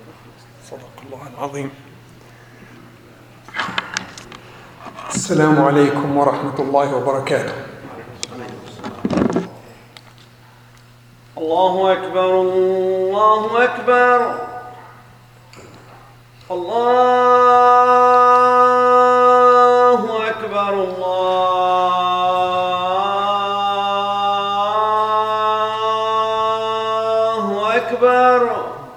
صدق الله العظيم. السلام عليكم ورحمة الله وبركاته. الله أكبر الله أكبر الله أكبر الله أكبر.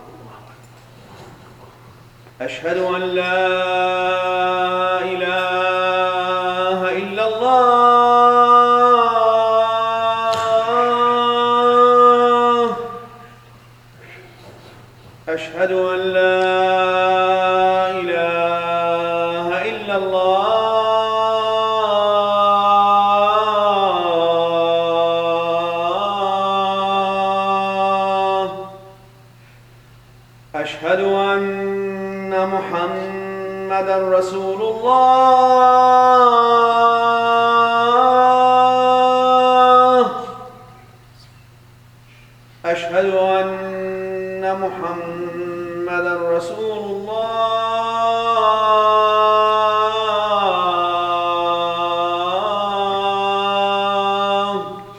أشهد أن لا إله إلا الله. أشهد أن لا إله إلا الله. أشهد أن محمدًا رسول الله. أشهد أن محمدًا رسول الله.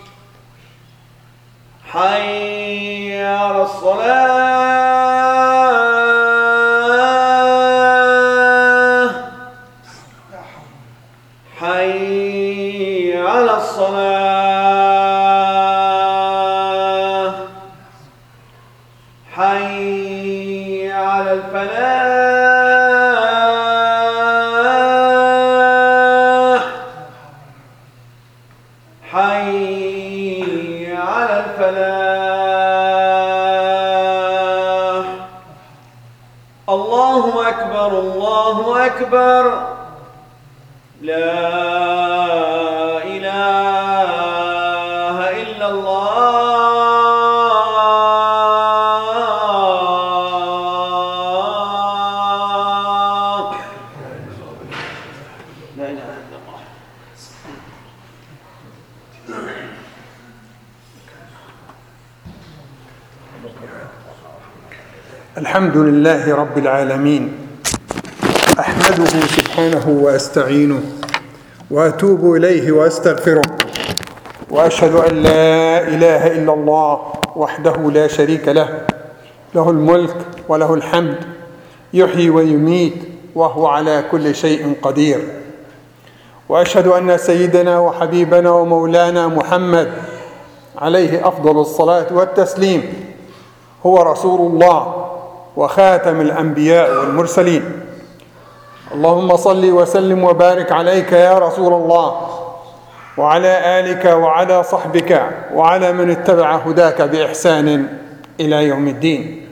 حي على الصلاة. حي على الصلاة. حي على الفلاح. حي على الفلاح. الله أكبر الله أكبر. لا إله إلا الله. لا إله إلا الله. الحمد لله رب العالمين، أحمده سبحانه وأستعينه وأتوب إليه وأستغفره، وأشهد أن لا إله إلا الله وحده لا شريك له، له الملك وله الحمد، يحيي ويميت وهو على كل شيء قدير. وأشهد أن سيدنا وحبيبنا ومولانا محمد عليه أفضل الصلاة والتسليم هو رسول الله وخاتم الأنبياء والمرسلين. اللهم صل وسلم وبارك عليك يا رسول الله، وعلى آلك وعلى صحبك وعلى من اتبع هداك بإحسان إلى يوم الدين.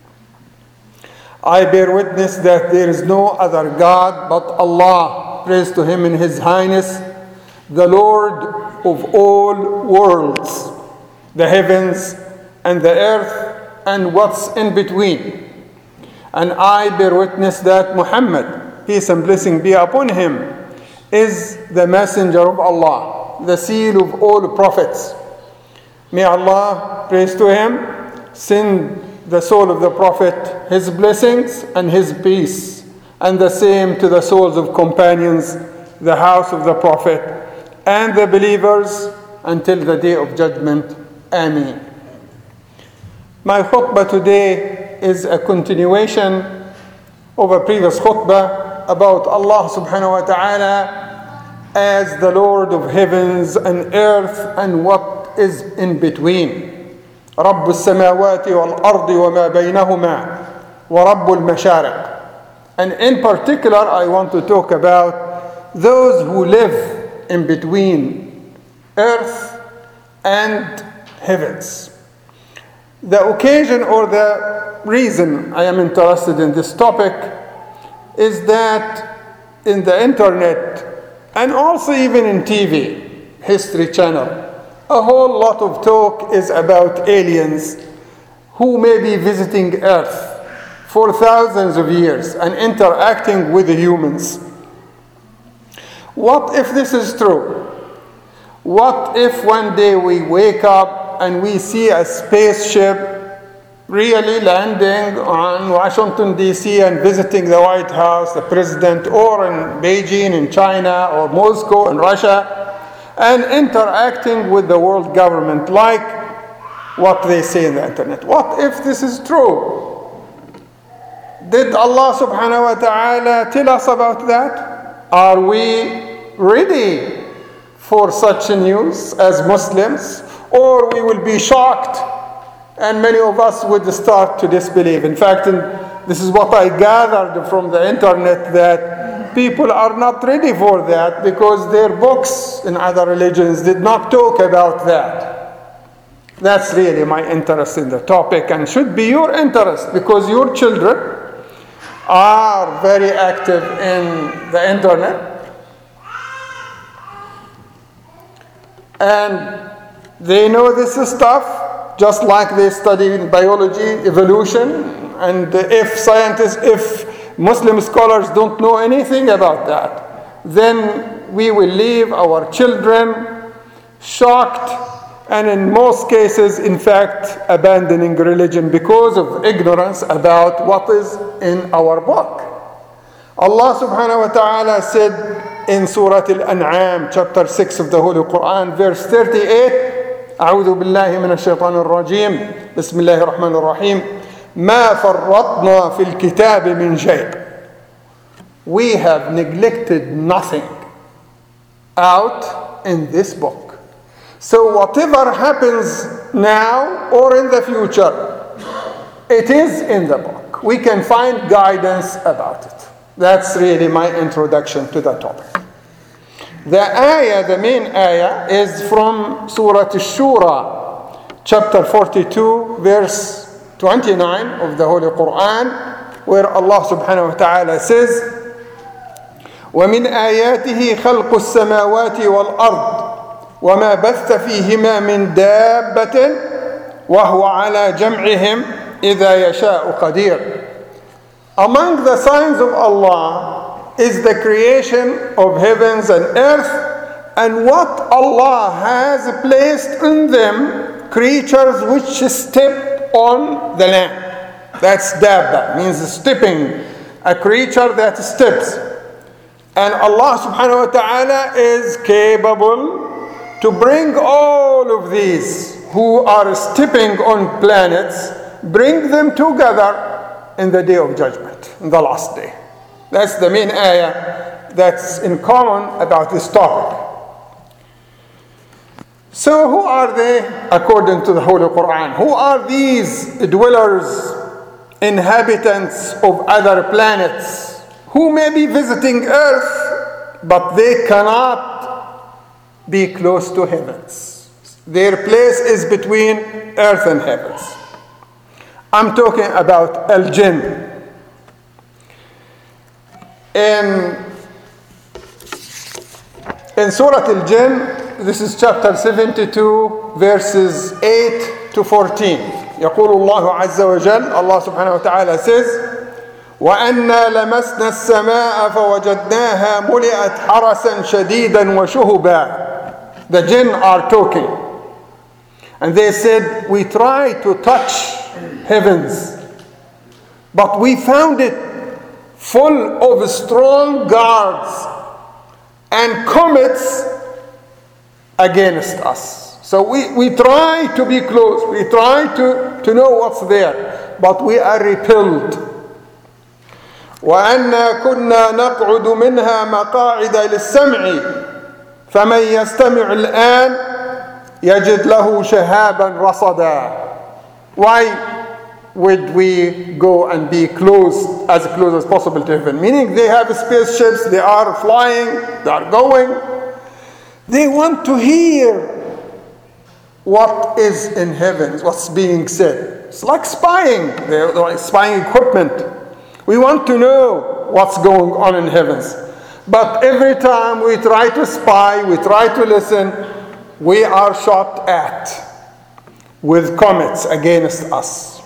I bear witness that there is no other God but Allah. Praise to Him in His Highness, the Lord of all worlds, the heavens and the earth and what's in between. And I bear witness that Muhammad, peace and blessing be upon him, is the messenger of Allah, the seal of all prophets. May Allah, praise to him, send the soul of the prophet his blessings and his peace, and the same to the souls of companions, the house of the prophet, and the believers until the day of judgment. Ameen. My khutbah today is a continuation of a previous khutbah about Allah subhanahu wa ta'ala as the Lord of heavens and earth and what is in between. رب السماوات والأرض وما بينهما ورب المشارق. And in particular, I want to talk about those who live in between earth and heavens. The occasion or the reason I am interested in this topic is that in the internet and also even in TV, History Channel, a whole lot of talk is about aliens who may be visiting Earth for thousands of years and interacting with the humans. What if this is true? What if one day we wake up and we see a spaceship really landing on Washington, D.C. and visiting the White House, the president, or in Beijing in China, or Moscow in Russia, and interacting with the world government like what they say in the internet. What if this is true? Did Allah subhanahu wa ta'ala tell us about that? Are we ready for such news as Muslims? Or we will be shocked and many of us would start to disbelieve. In fact, this is what I gathered from the internet, that people are not ready for that because their books in other religions did not talk about that. That's really my interest in the topic and should be your interest, because your children are very active in the internet and they know this stuff just like they study biology, evolution, and if Muslim scholars don't know anything about that, then we will leave our children shocked and in most cases, in fact, abandoning religion because of ignorance about what is in our book. Allah subhanahu wa ta'ala said in Surah Al-An'am, chapter 6 of the Holy Quran, verse 38, أعوذ بالله من الشيطان الرجيم بسم الله الرحمن الرحيم ما فرطنا في الكتاب من شيء. We have neglected nothing out in this book. So whatever happens now or in the future, it is in the book. We can find guidance about it. That's really my introduction to the topic. The ayah, the main ayah, is from Surah Ash-Shura, chapter 42, verse 29 of the Holy Quran, where Allah subhanahu wa ta'ala says, وَمِنْ آيَاتِهِ خَلْقُ السَّمَاوَاتِ وَالْأَرْضِ وما بث فيهما من دابة وهو على جمعهم إذا يشاء قدير. Among the signs of Allah is the creation of heavens and earth and what Allah has placed in them, creatures which step on the land. That's dabba, means stepping, a creature that steps. And Allah subhanahu wa ta'ala is capable to bring all of these who are stepping on planets, bring them together in the day of judgment, in the last day. That's the main ayah that's in common about this topic. So who are they according to the Holy Quran? Who are these dwellers, inhabitants of other planets, who may be visiting Earth, but they cannot be close to heavens? Their place is between earth and heavens. I'm talking about al-jinn. In Surah al-Jinn, this is chapter 72, verses 8 to 14. يقول الله عز وجل, Allah subhanahu wa ta'ala says, وَأَنَّا لَمَسْنَا السَّمَاءَ فَوَجَدْنَاهَا مُلِئَتْ حَرَسًا شَدِيدًا وَشُهُبًا. The jinn are talking. And they said, we tried to touch heavens, but we found it full of strong guards and comets against us. So we try to be close. We try to know what's there, but we are repelled. وَأَنَّا كُنَّا نَقْعُدُ مِنْهَا مَقَاعِدَ لِلسَّمْعِ فمن يستمع الآن يجد له شهابا رصدا. Why would we go and be close as possible to heaven? Meaning they have spaceships, they are flying, they are going. They want to hear what is in heaven, what's being said. It's like spying. They're like spying equipment. We want to know what's going on in heavens. But every time we try to spy, we try to listen, we are shot at with comets against us.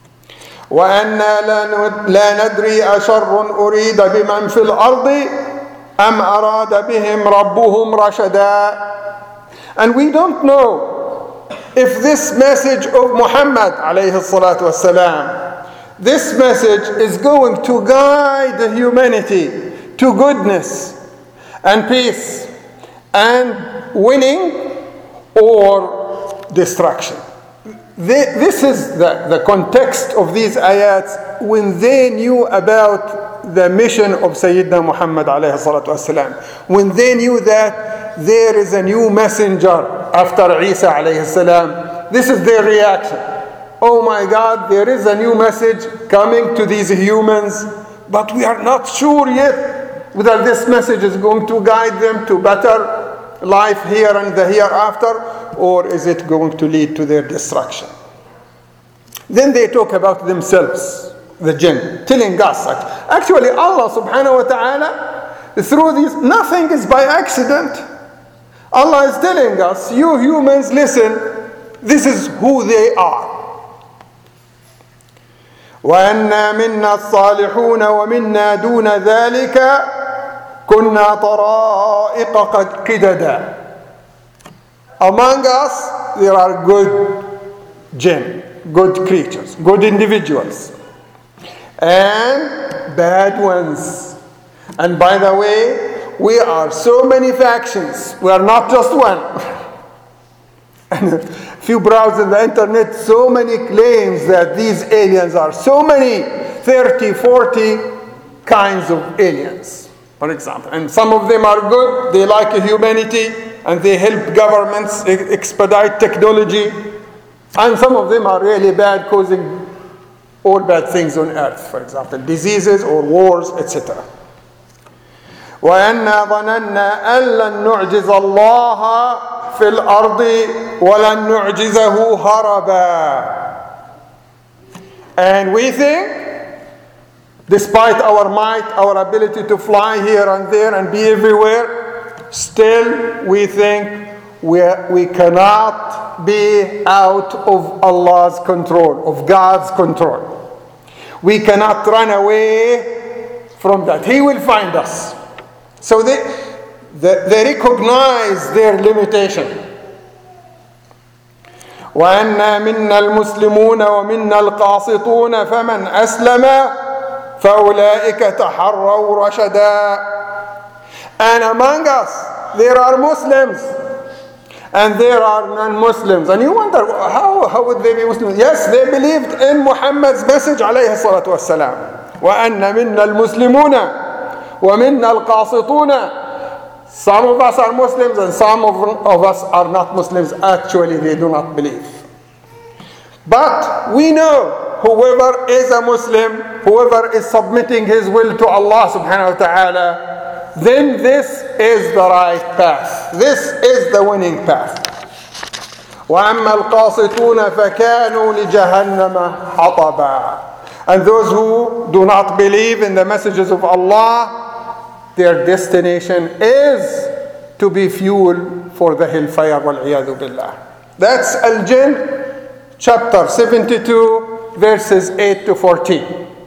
وَأَنَّا لَا نَدْرِي أَشَرٌ أُرِيدَ بِمَنْ فِي الْأَرْضِ أَمْ أَرَادَ بِهِمْ رَبُّهُمْ رَشَدًا. And we don't know if this message of Muhammad alayhi salatu wasalam, this message is going to guide the humanity to goodness and peace and winning or destruction. This is the context of these ayats when they knew about the mission of Sayyidina Muhammad alayhi salatu wasalam, when they knew that there is a new messenger after Isa alayhi salam. This is their reaction. Oh my God, there is a new message coming to these humans, but we are not sure yet whether this message is going to guide them to better life here and the hereafter, or is it going to lead to their destruction? Then they talk about themselves, the jinn, telling us, actually Allah subhanahu wa ta'ala, through these, nothing is by accident. Allah is telling us, you humans, listen, this is who they are. وَأَنَّا مِنَّا الصَّالِحُونَ وَمِنَّا دُونَ ذَلِكَ كُنَّا طَرَائِقَ قِدَدًا. Among us, there are good jinn, good creatures, good individuals, and bad ones. And by the way, we are so many factions. We are not just one. And if you browse in the internet, so many claims that these aliens are so many, 30, 40 kinds of aliens, for example. And some of them are good, they like humanity, and they help governments expedite technology. And some of them are really bad, causing all bad things on earth, for example, diseases or wars, etc. وَأَنَّا ظَنَنَّا أَن لَّن نُّعْجِزَ اللَّهَ فِي الْأَرْضِ وَلَن نُّعْجِزَهُ هَرَبًا. And we think, despite our might, our ability to fly here and there and be everywhere, still we think we cannot be out of Allah's control, of God's control. We cannot run away from that. He will find us. So they recognize their limitation. وَأَنَّا مِنَّا الْمُسْلِمُونَ وَمِنَّا الْقَاسِطُونَ فَمَنْ أَسْلَمَ فَأُولَٰئِكَ تَحَرَّوْا رَشَدًا. And among us, there are Muslims and there are non-Muslims. And you wonder, how would they be Muslims? Yes, they believed in Muhammad's message alayhi salatu wassalam. وَأَنَّا مِنَّا الْمُسْلِمُونَ وَمِنَّا الْقَاسِطُونَ. Some of us are Muslims and some of us are not Muslims. Actually, they do not believe. But we know whoever is a Muslim, whoever is submitting his will to Allah subhanahu wa ta'ala, then this is the right path. This is the winning path. وَأَمَّا الْقَاسِطُونَ فَكَانُوا لِجَهَنَّمَ حَطَبًا. And those who do not believe in the messages of Allah, their destination is to be fuel for the hellfire. وَالْعِيَاذُ بِاللَّهِ. That's Al-Jinn, chapter 72, verses 8 to 14.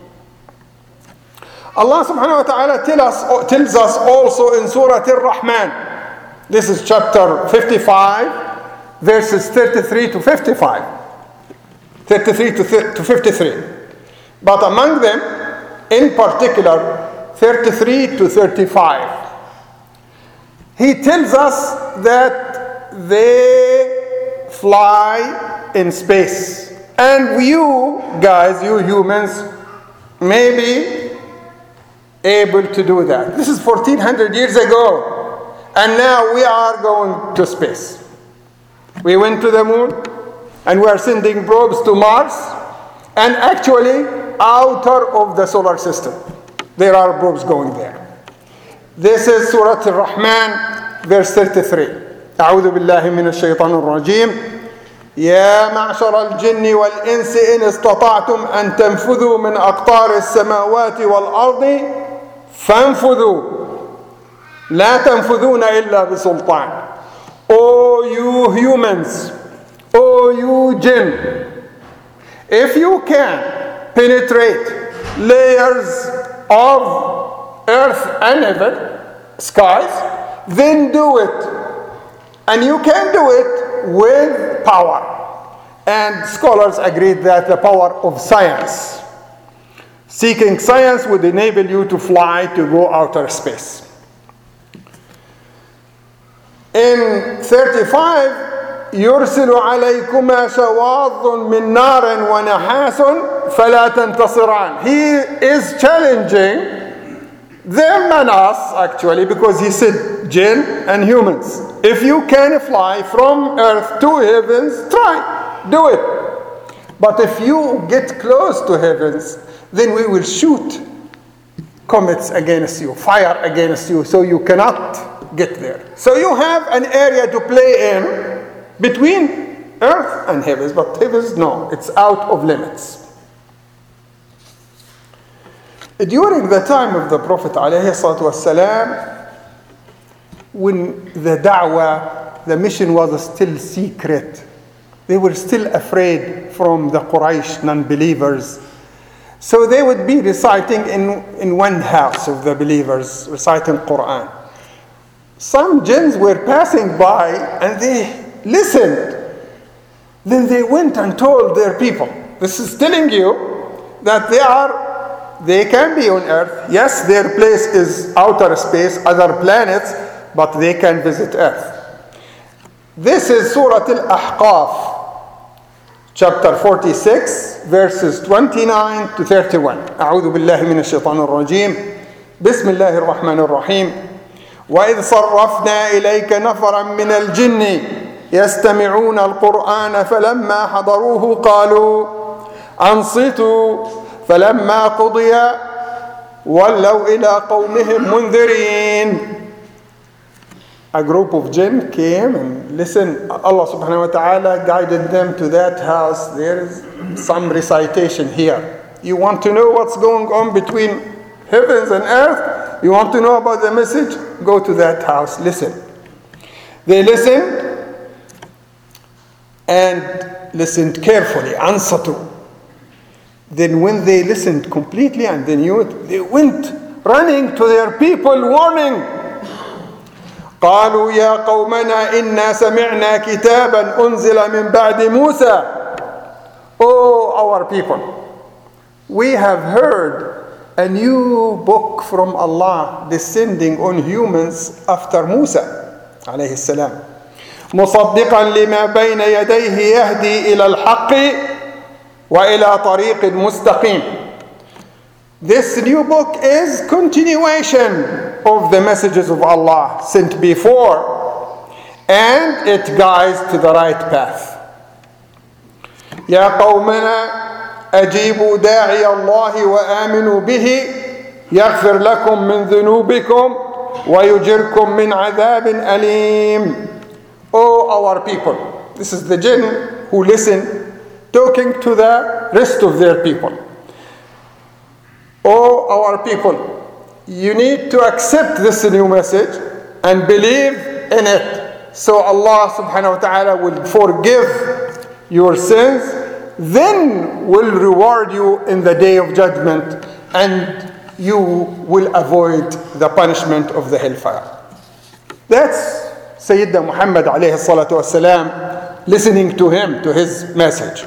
Allah subhanahu wa ta'ala tells us also in Surah Ar-Rahman. This is chapter 55, verses 33 to 55. 33 to 53. But among them, in particular, 33 to 35, he tells us that they fly in space. And you guys, you humans, may be able to do that. This is 1400 years ago. And now we are going to space. We went to the moon, and we are sending probes to Mars, and actually outer of the solar system. There are probes going there. This is Surah Ar-Rahman, verse 33. أعوذ بالله من الشيطان الرجيم. يا معشر الجن والإنس إن استطعتم أن تنفذوا من أقطار السماوات والأرض فانفذوا لا تنفذون إلا بسلطان. O you humans, O you jinn, if you can penetrate layers of earth and heaven, skies, then do it. And you can do it with power. And scholars agreed that the power of science, seeking science, would enable you to fly to go outer space. In 35, يرسل عليكما شواظ من نار ونحاس فلا تنتصران. He is challenging them and us, actually, because he said jinn and humans. If you can fly from earth to heavens, try, do it. But if you get close to heavens, then we will shoot comets against you, fire against you, so you cannot get there. So you have an area to play in between earth and heavens, but heavens, no, it's out of limits. During the time of the Prophet ﷺ, when the da'wah, the mission was still secret, they were still afraid from the Quraysh non-believers. So they would be reciting in one house of the believers, reciting Quran. Some jinns were passing by and they listened. Then they went and told their people. This is telling you that they can be on earth. Yes, their place is outer space, other planets, but they can visit earth. This is Surah Al-Ahqaf, chapter 46, verses 29 to 31. أعوذ بالله من الشيطان الرجيم. بسم الله الرحمن الرحيم. وإذ صرفنا إليك نفرا من الجن يستمعون القرآن فلما حضروه قالوا أنصتوا فلما قضي ولوا إلى قومهم منذرين. A group of jinn came and listened. Allah subhanahu wa ta'ala guided them to that house. There is some recitation here. You want to know what's going on between heavens and earth? You want to know about the message? Go to that house, listen. They listened and listened carefully. Ansatu. Then when they listened completely and they knew it, they went running to their people warning. قالوا يا قومنا إنا سمعنا كتابا أنزل من بعد موسى. Oh, our people, we have heard a new book from Allah descending on humans after Musa عليه السلام. مصدقا لما بين يديه يهدي إلى الحق وإلى طريق مستقيم. This new book is continuation of the messages of Allah sent before, and it guides to the right path. يا قومنا أجيبوا داعي الله وآمنوا به يغفر لكم من ذنوبكم ويجركم من عذاب أليم. O our people, this is the jinn who listen, talking to the rest of their people. O our people, you need to accept this new message and believe in it. So Allah subhanahu wa ta'ala will forgive your sins, then will reward you in the day of judgment, and you will avoid the punishment of the hellfire. That's Sayyidina Muhammad alayhi salatu wasalam, listening to him, to his message.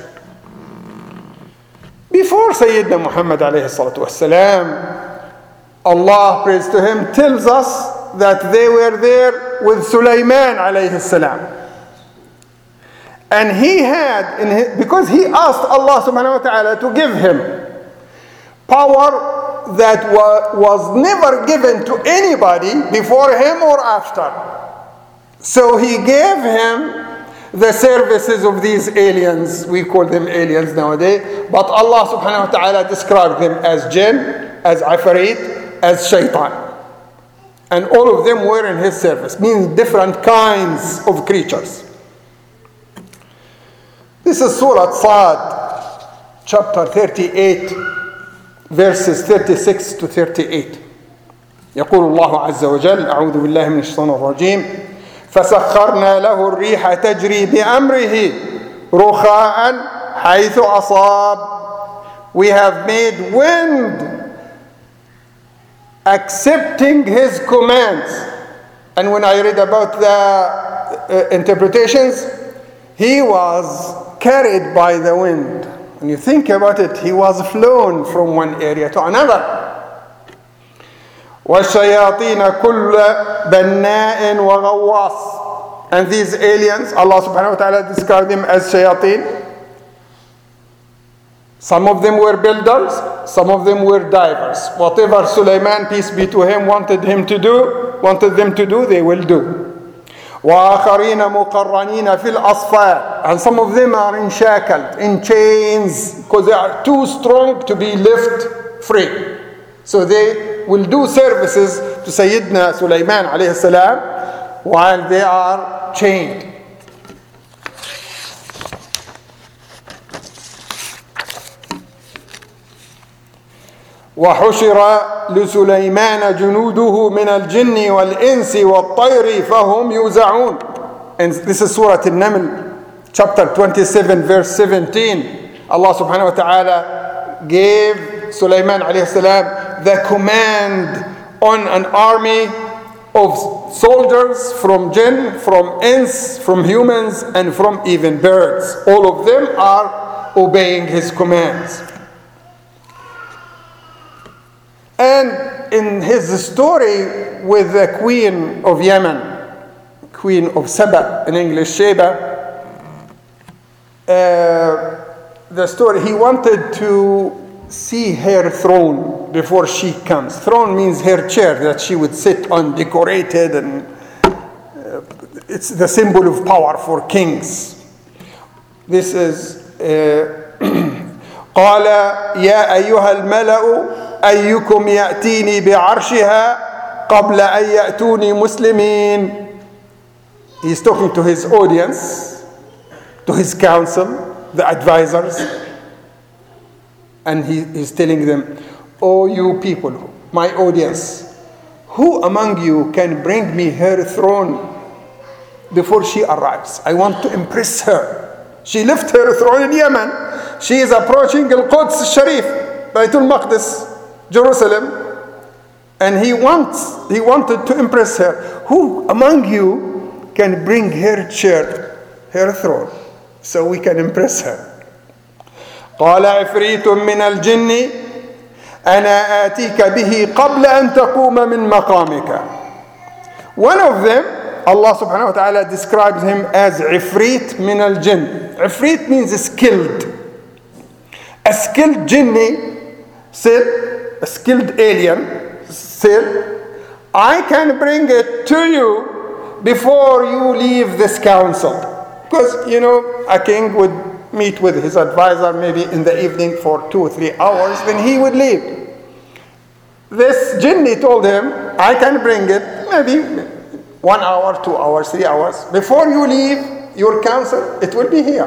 Before Sayyidina Muhammad alayhi salatu wasalam, Allah, praise to him, tells us that they were there with Sulaiman alayhi salam. And he had, because he asked Allah subhanahu wa ta'ala to give him power that was never given to anybody before him or after. So he gave him the services of these aliens. We call them aliens nowadays, but Allah subhanahu wa ta'ala described them as jinn, as afarit, as shaitan. And all of them were in his service, means different kinds of creatures. This is Surah Sad, chapter 38, verses 36 to 38. يقول الله عز وجل أعوذ بالله من الشيطان الرجيم فسخرنا له الريح تجري بأمره رخاء حيث أصاب. We have made wind accepting his commands. And when I read about the interpretations, he was carried by the wind. When you think about it, he was flown from one area to another. وَالشَّيَاطِينَ كُلَّ بَنَّاءٍ وَغَوَّاصٍ. And these aliens, Allah subhanahu wa ta'ala described them as shayateen. Some of them were builders, some of them were divers. Whatever Sulaiman, peace be to him, wanted them to do, they will do. وَآخَرِينَ مُقَرَّنِينَ فِي الْأَصْفَادِ. And some of them are shackled, in chains, because they are too strong to be left free. So they will do services to Sayyidina Sulaiman alayhi salam while they are chained. وحشر لسليمان جنوده من الجن والإنس والطير فهم يوزعون. And this is Surah An-Naml, chapter 27, verse 17. Allah subhanahu wa ta'ala gave Sulaiman alayhi salam the command on an army of soldiers from jinn, from ins, from humans, and from even birds. All of them are obeying his commands. And in his story with the queen of Yemen, queen of Saba, in English Sheba, the story, he wanted to see her throne before she comes. Throne means her chair that she would sit on, decorated, and it's the symbol of power for kings. This is قال يا أيها الملأ أيكم يأتيني بعرشها قبل أن يأتوني مسلمين. He's talking to his audience, to his council, the advisors, and he's telling them, "Oh, you people, my audience, who among you can bring me her throne before she arrives? I want to impress her. She left her throne in Yemen. She is approaching Al-Quds Sharif, Baytul Maqdis, Jerusalem, and he wanted to impress her. Who among you can bring her chair, her throne, so we can impress her?" قال عفريت من الجن أنا آتيك به قبل أن تقوم من مقامك. One of them, Allah subhanahu wa ta'ala describes him as Ifrit min al-Jinn. Ifrit means skilled. A skilled jinni said, a skilled alien said, "I can bring it to you before you leave this council." Because, a king would meet with his advisor maybe in the evening for 2 or 3 hours, then he would leave. This jinni told him, "I can bring it maybe 1 hour, 2 hours, 3 hours. Before you leave your council, it will be here.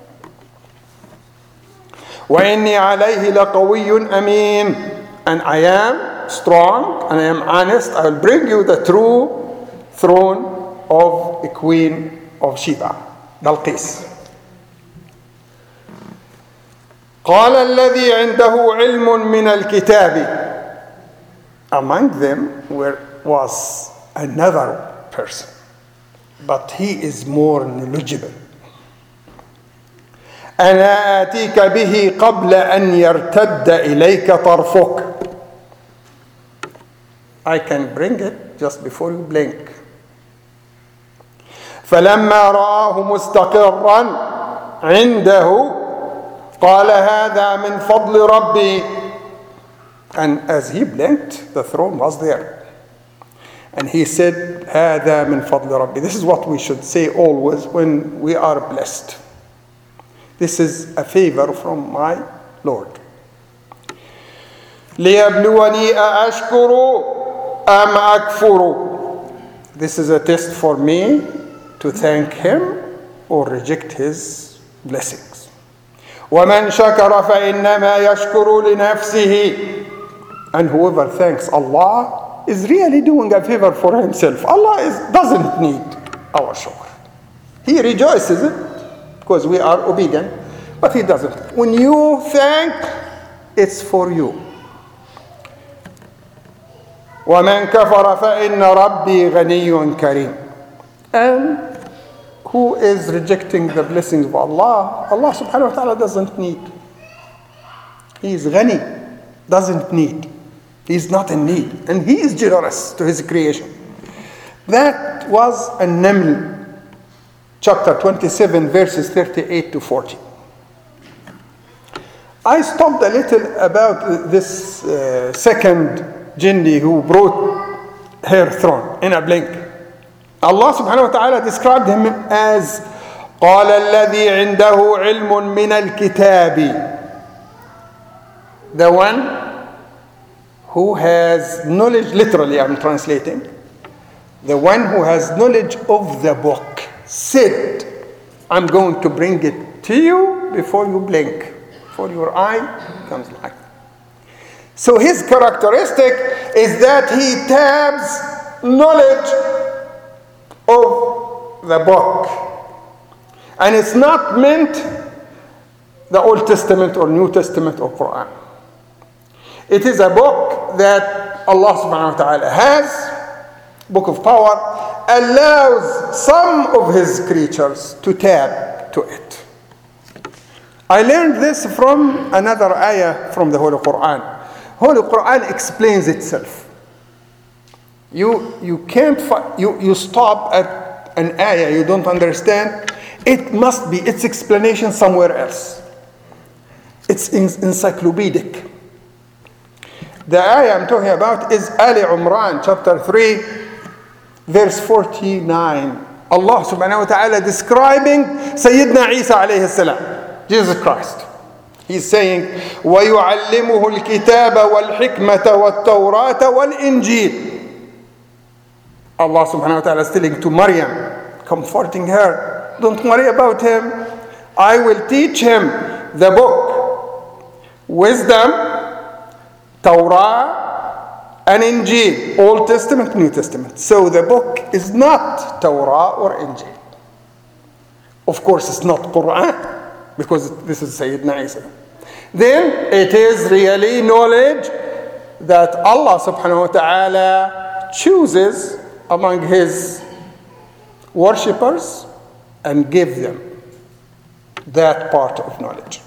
وَإِنِّي عَلَيْهِ لَقَوِيٌّ أَمِينٌ. And I am strong and I am honest. I will bring you the true throne of the queen of Sheba, Balqis. قال الذي عنده علم من الكتاب. Among them was another person, but he is more knowledgeable. أنا آتيك به قبل أن يرتد إليك طرفك. I can bring it just before you blink. فلما رآه مستقرا عنده قال هذا من فضل ربي. And as he blinked, the throne was there. And he said, هذا من فضل ربي. This is what we should say always when we are blessed. This is a favor from my Lord. ليبلوني أأشكر أم أكفر. This is a test for me to thank him or reject his blessings. ومن شكر فإنما يشكر لنفسه. And whoever thanks Allah is really doing a favor for himself. Allah doesn't need our shukr. He rejoices it because we are obedient, but he doesn't. When you thank, it's for you. ومن كفر فإن ربي غني كريم. And who is rejecting the blessings of Allah, Allah subhanahu wa ta'ala doesn't need. He is ghani, doesn't need. He is not in need. And he is generous to his creation. That was An-Naml, chapter 27, verses 38 to 40. I stopped a little about this second jinni who brought her throne in a blink. Allah subhanahu wa ta'ala described him as قال الذي عنده علم من الكتاب, the one who has knowledge, literally I'm translating, the one who has knowledge of the book said, I'm going to bring it to you before you blink, before your eye comes light. So his characteristic is that he taps knowledge of the book. And it's not meant the Old Testament or New Testament or Quran. It is a book that Allah subhanahu wa ta'ala has, book of power, allows some of his creatures to tap to it. I learned this from another ayah from the Holy Quran. Holy Quran explains itself. You can't you stop at an ayah you don't understand. It must be its explanation somewhere else. It's encyclopedic. The ayah I'm talking about is Ali Imran, chapter 3, verse 49. Allah subhanahu wa ta'ala describing Sayyidina Isa alayhi salam, Jesus Christ. He's saying, وَيُعَلِّمُهُ الْكِتَابَ وَالْحِكْمَةَ وَالتَّوْرَاةَ وَالْإِنْجِيلَ. Allah subhanahu wa ta'ala is telling to Maryam, comforting her, don't worry about him. I will teach him the book, wisdom, Torah, and Injil, Old Testament, New Testament. So the book is not Torah or Injil. Of course, it's not Quran, because this is Sayyidina Isa. Then it is really knowledge that Allah subhanahu wa ta'ala chooses among his worshippers and give them that part of knowledge.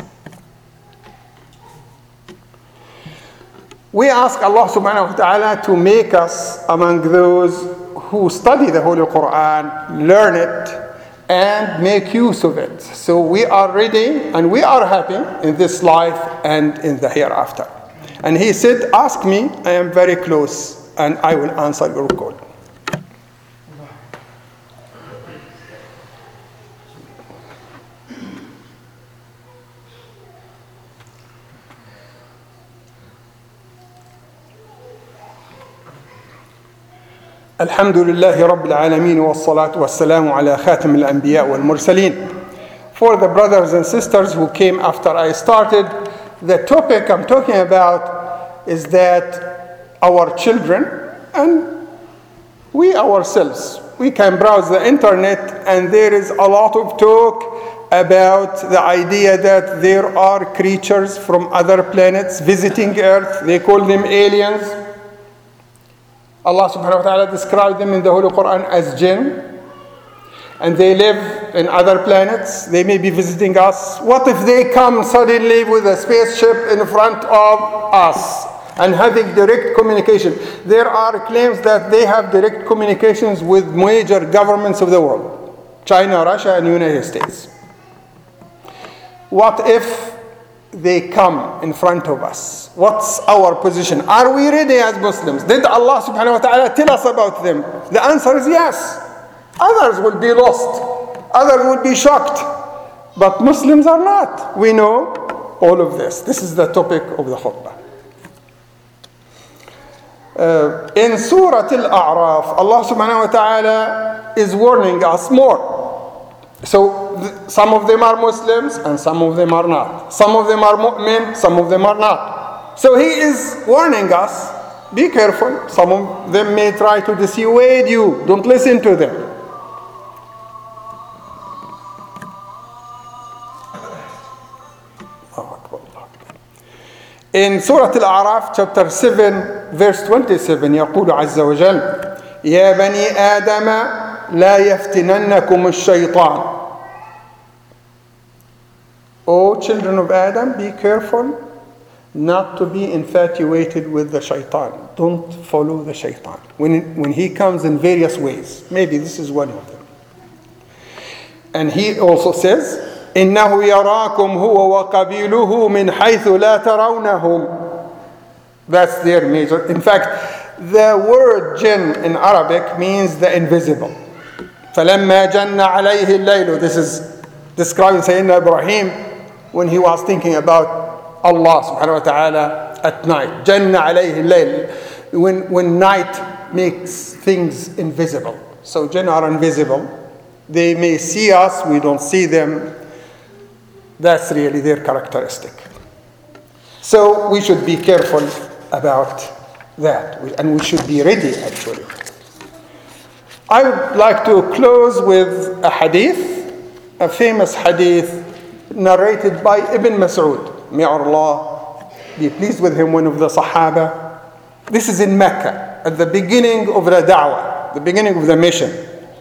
We ask Allah subhanahu wa ta'ala to make us among those who study the Holy Quran, learn it, and make use of it. So we are ready and we are happy in this life and in the hereafter. And he said, ask me, I am very close, and I will answer your call. الحمد لله رب العالمين والصلاة والسلام على خاتم الأنبياء والمرسلين. For the brothers and sisters who came after I started, the topic I'm talking about is that our children and we ourselves, we can browse the internet and there is a lot of talk about the idea that there are creatures from other planets visiting Earth. They call them aliens. Allah subhanahu wa ta'ala described them in the Holy Quran as jinn. And they live in other planets. They may be visiting us. What if they come suddenly with a spaceship in front of us and having direct communication? There are claims that they have direct communications with major governments of the world. China, Russia, and the United States. What if they come in front of us? What's our position? Are we ready as Muslims? Did Allah subhanahu wa ta'ala tell us about them? The answer is yes. Others will be lost. Others will be shocked. But Muslims are not. We know all of this. This is the topic of the khutbah. In Surah Al-A'raf, Allah subhanahu wa ta'ala is warning us more. So some of them are Muslims and some of them are not. Some of them are mu'min, some of them are not. So he is warning us, be careful. Some of them may try to dissuade you. Don't listen to them. In Surah Al-A'raf, chapter 7, verse 27, يقول عز وجل: يا بني آدم لا يفتننكم الشيطان. O children of Adam, be careful not to be infatuated with the shaitan. Don't follow the shaitan. When he comes in various ways, maybe this is one of them. And he also says, إِنَّهُ يَرَاكُمْ هُوَ وَقَبِيلُهُ مِنْ حَيْثُ لَا تَرَوْنَهُمْ. That's their major. In fact, the word jinn in Arabic means the invisible. فَلَمَّا جَنَّ عَلَيْهِ اللَّيْلُ. This is describing Sayyidina Ibrahim when he was thinking about Allah subhanahu wa ta'ala at night. جَنَّ عَلَيْهِ اللَّيْلُ. When night makes things invisible. So jinn are invisible. They may see us, we don't see them. That's really their characteristic. So we should be careful about that. And we should be ready, actually. I would like to close with a hadith, a famous hadith narrated by Ibn Mas'ud. May Allah be pleased with him, one of the Sahaba. This is in Mecca, at the beginning of the da'wah, the beginning of the mission.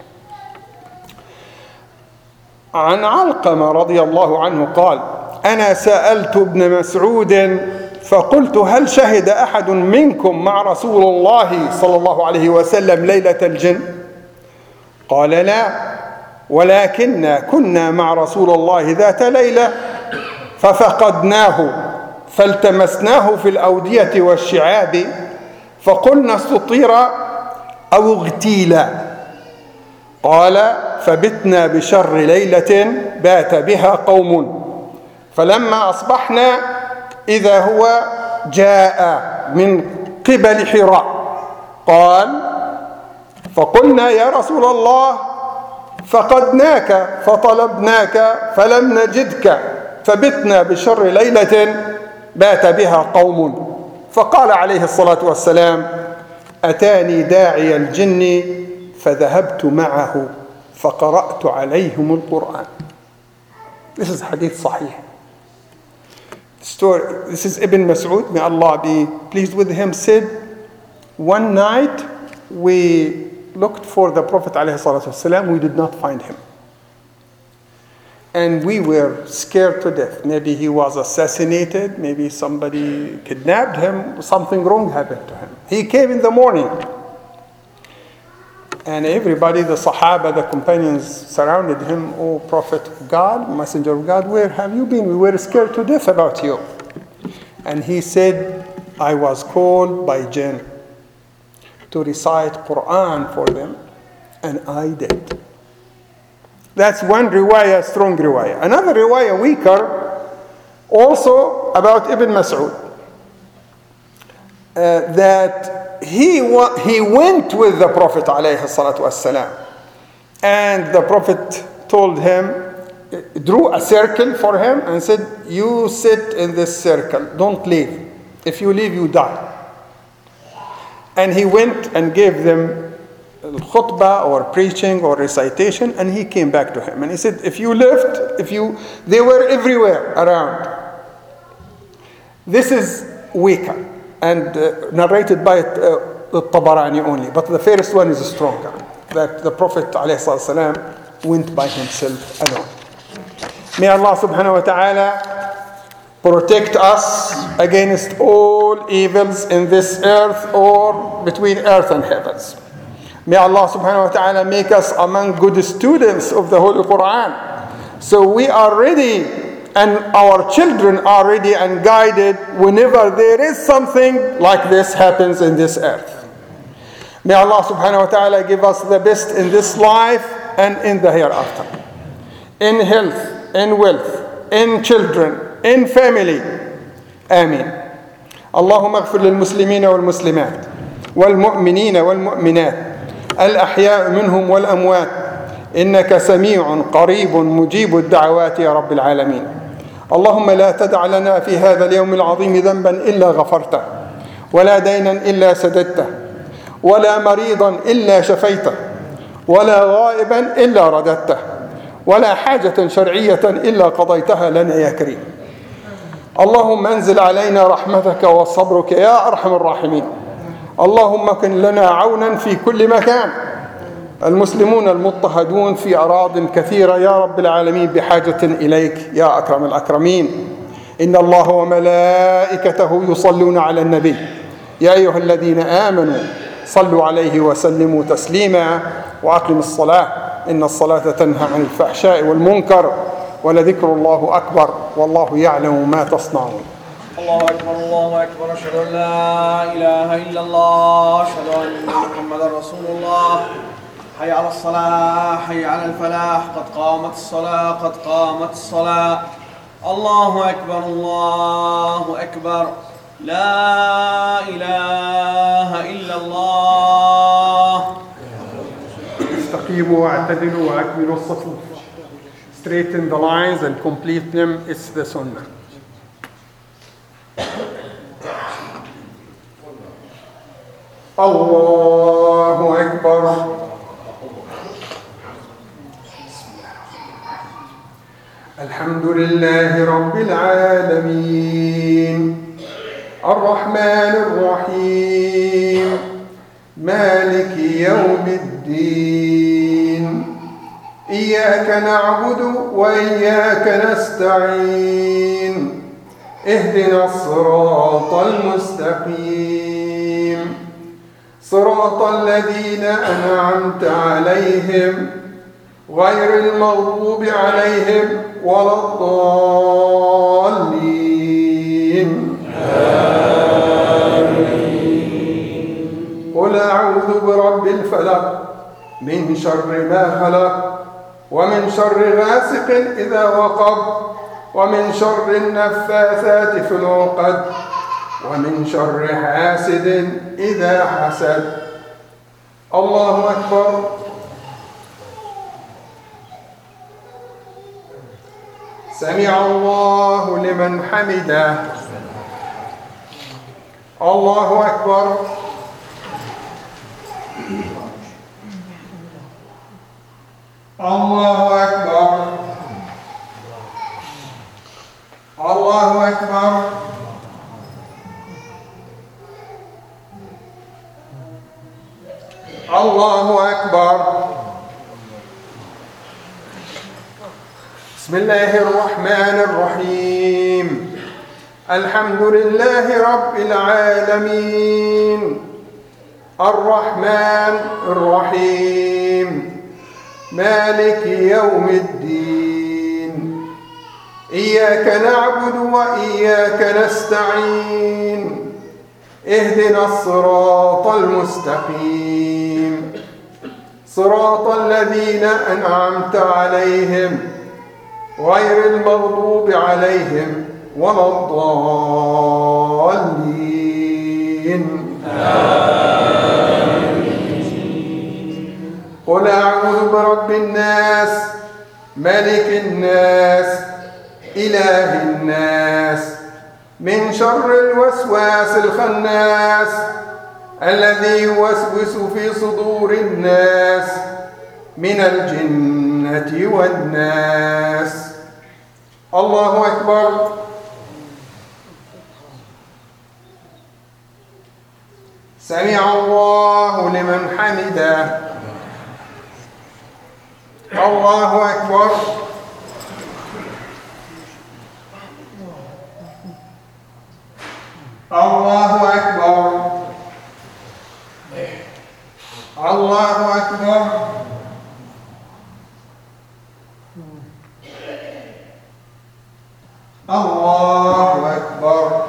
عن علقمة رضي الله عنه قال: أنا سألت ابن مسعود فقلت: هل شهد أحد منكم مع رسول الله صلى الله عليه وسلم ليلة الجن؟ قال: لا، ولكننا كنا مع رسول الله ذات ليلة ففقدناه فالتمسناه في الأودية والشعاب فقلنا استطير أو اغتيل. قال: فبتنا بشر ليلة بات بها قوم فلما أصبحنا إذا هو جاء من قبل حراء. قال: فقلنا يا رسول الله فقدناك فطلبناك فلم نجدك فبتنا بشر ليلة بات بها قوم. فقال عليه الصلاة والسلام: أتاني داعي الجن فذهبت معه فقرأت عليهم القرآن. This is hadith sahih. This is Ibn Mas'ud, may Allah be pleased with him, said, one night we looked for the Prophet ﷺ, we did not find him. And we were scared to death. Maybe he was assassinated, maybe somebody kidnapped him, something wrong happened to him. He came in the morning. And everybody, the Sahaba, the companions surrounded him. Oh, Prophet of God, Messenger of God, where have you been? We were scared to death about you. And he said, I was called by jinn to recite Quran for them, and I did. That's one riwayah, strong riwayah. Another riwayah, weaker, also about Ibn Mas'ud, that he went with the Prophet ﷺ, and the Prophet told him, drew a circle for him and said, you sit in this circle, don't leave. If you leave, you die. And he went and gave them khutbah or preaching or recitation, and he came back to him. And he said, if you left, they were everywhere around. This is weaker and narrated by Tabarani only. But the first one is stronger, that the Prophet ﷺ went by himself alone. May Allah subhanahu wa ta'ala protect us against all evils in this earth or between earth and heavens. May Allah subhanahu wa ta'ala make us among good students of the Holy Quran, so we are ready and our children are ready and guided whenever there is something like this happens in this earth. May Allah subhanahu wa ta'ala give us the best in this life and in the hereafter, in health, in wealth, in children, in family. Ameen. اللهم اغفر للمسلمين والمسلمات والمؤمنين والمؤمنات الأحياء منهم والأموات إنك سميع قريب مجيب الدعوات يا رب العالمين. اللهم لا تدع لنا في هذا اليوم العظيم ذنبا إلا غفرته، ولا دينا إلا سددته، ولا مريضا إلا شفيته، ولا غائبا إلا رددته، ولا حاجة شرعية إلا قضيتها لنا يا كريم. اللهم انزل علينا رحمتك وصبرك يا أرحم الراحمين. اللهم كن لنا عونا في كل مكان، المسلمون المضطهدون في أراضٍ كثيرة يا رب العالمين بحاجة إليك يا أكرم الأكرمين. إن الله وملائكته يصلون على النبي يا أيها الذين آمنوا صلوا عليه وسلموا تسليما. وأقم الصلاة إن الصلاة تنهى عن الفحشاء والمنكر ولذكر الله أكبر والله يعلم ما تصنعون. الله أكبر الله أكبر أشهد أن لا إله إلا الله أشهد أن محمدا رسول الله. حي على الصلاة حي على الفلاح قد قامت الصلاة قد قامت الصلاة. الله أكبر الله أكبر لا إله إلا الله. استقيموا واعتدلوا واكملوا الصفوف. Straighten the lines and complete them. It's the sunnah. الله أكبر. الحمد لله رب العالمين الرحمن الرحيم مالك يوم الدين إياك نعبد وإياك نستعين اهدنا الصراط المستقيم صراط الذين أنعمت عليهم غير المغضوب عليهم ولا الضالين. قل أعوذ برب الفلق من شر ما خلق ومن شر غاسق إذا وقب ومن شر النفاثات في العقد ومن شر حاسد إذا حسد. الله أكبر. سمع الله لمن حمده. الله أكبر. الله أكبر. الله أكبر. الله أكبر. بسم الله الرحمن الرحيم الحمد لله رب العالمين الرحمن الرحيم مالك يوم الدين إياك نعبد وإياك نستعين اهدنا الصراط المستقيم صراط الذين أنعمت عليهم غير المغضوب عليهم ولا الضالين. قل أعوذ برب الناس ملك الناس إله الناس من شر الوسواس الخناس الذي يوسوس في صدور الناس من الجنة والناس. الله أكبر. سمع الله لمن حمده. الله أكبر. الله أكبر. الله أكبر. الله أكبر.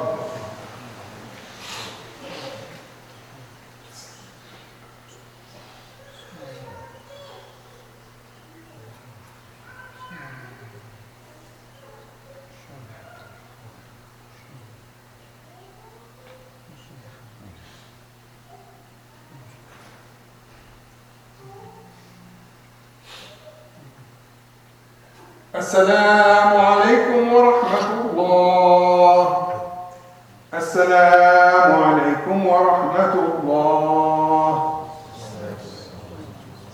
السلام عليكم ورحمة الله